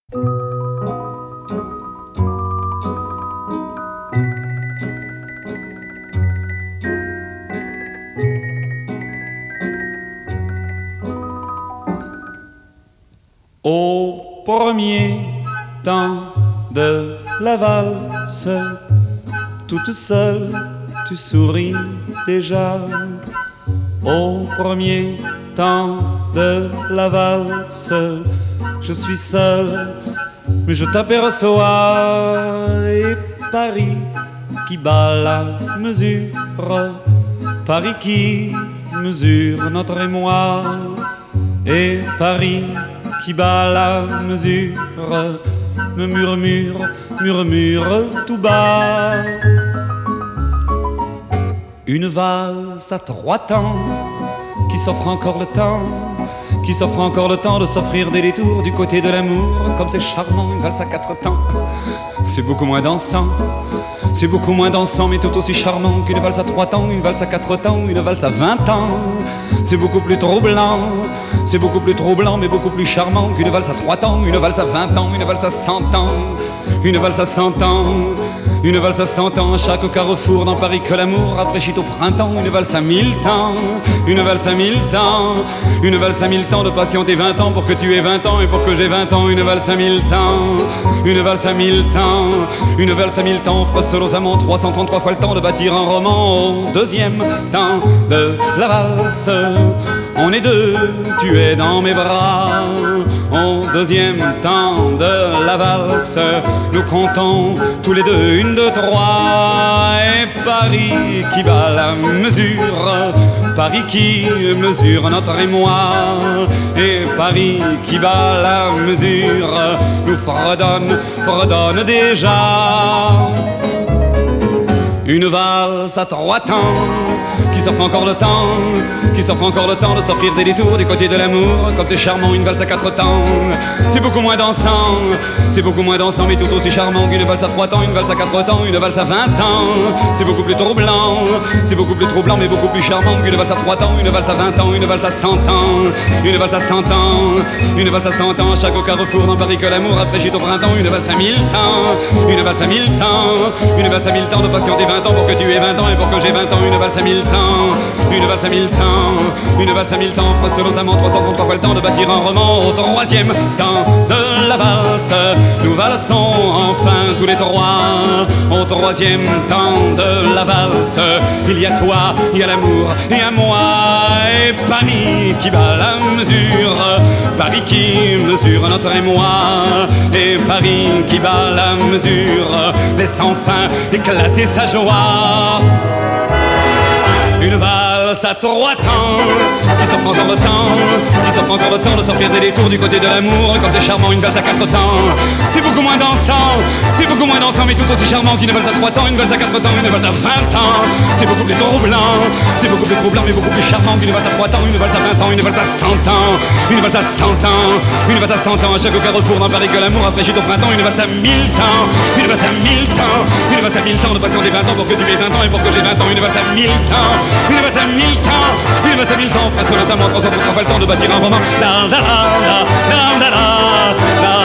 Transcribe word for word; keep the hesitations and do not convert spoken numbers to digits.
Au premier temps de la valse, toute seule, tu souris déjà. Au premier temps de la valse, je suis seul, mais je t'aperçois. Et Paris qui bat la mesure, Paris qui mesure notre émoi. Et Paris qui bat la mesure me murmure, murmure tout bas. Une valse à trois temps qui s'offre encore le temps, qui s'offre encore le temps de s'offrir des détours du côté de l'amour. Comme c'est charmant, une valse à quatre temps, c'est beaucoup moins dansant. C'est beaucoup moins dansant mais tout aussi charmant qu'une valse à trois temps, une valse à quatre temps, une valse à vingt ans. C'est beaucoup plus troublant, c'est beaucoup plus troublant mais beaucoup plus charmant qu'une valse à trois temps, une valse à vingt ans, une valse à cent ans, une valse à cent ans, une valse à cent ans. À chaque carrefour dans Paris que l'amour rafraîchit au printemps, une valse à mille temps, une valse à mille temps, une valse à mille temps de patienter vingt ans pour que tu aies vingt ans et pour que j'ai vingt ans, une valse à mille temps, une valse à mille temps, une valse à mille temps offre seul aux amants trois cent trente-trois fois le temps de bâtir un roman. Au deuxième temps de la valse, on est deux, tu es dans mes bras. Au deuxième temps de la valse, nous comptons tous les deux, une, deux, trois. Et Paris qui bat la mesure, Paris qui mesure notre émoi. Et Paris qui bat la mesure nous fredonne, fredonne déjà. Une valse à trois temps qui s'offre encore le temps, qui s'offre encore le temps de s'offrir des détours du côté de l'amour. Comme c'est charmant, une valse à quatre temps, c'est beaucoup moins dansant, c'est beaucoup moins dansant mais tout aussi charmant qu'une valse à trois temps, une valse à quatre temps, une valse à vingt ans. C'est beaucoup plus troublant, c'est beaucoup plus troublant mais beaucoup plus charmant qu'une valse à trois temps, une valse à vingt ans, une valse à cent ans, une valse à cent ans, une valse à cent ans. À chaque carrefour dans Paris que l'amour rafraîchit au printemps, une valse à mille temps, une valse à mille temps, une valse à mille temps de patienter vingt ans pour que tu aies vingt ans et pour que j'ai vingt ans, une valse à mille temps, une valse à mille temps, une valse à mille temps offre seul aux amants trois cent trente-trois fois le temps de bâtir un roman. Au troisième temps de la valse, nous valsons enfin tous les trois. Au troisième temps de la valse, il y a toi, il y a l'amour et à moi. Et Paris qui bat la mesure, Paris qui mesure notre émoi. Et Paris qui bat la mesure laisse enfin éclater sa joie. Une valse à trois temps qui s'offre encore le temps, qui s'offre encore le temps de s'offrir des détours du côté de l'amour. Comme c'est charmant, une valse à quatre temps, c'est beaucoup moins dansant, c'est beaucoup moins dansant mais tout aussi charmant qu'une valse à trois temps, une valse à quatre temps, une valse à vingt ans. C'est beaucoup plus troublant, c'est beaucoup plus troublant mais beaucoup plus charmant qu'une valse à trois temps, une valse à vingt ans, une valse à cent ans, une valse à cent ans, une valse à cent ans. À chaque carrefour dans Paris que l'amour rafraîchit au printemps, une valse à mille temps, une valse à mille temps, une valse à mille temps de patienter vingt ans pour que tu aies vingt ans et pour que j'ai vingt ans, une valse à mille temps, une valse à mille temps, une valse à mille temps. Face aux amants, trois cent trente-trois fois le temps de bâtir un roman. La la la la la la la la.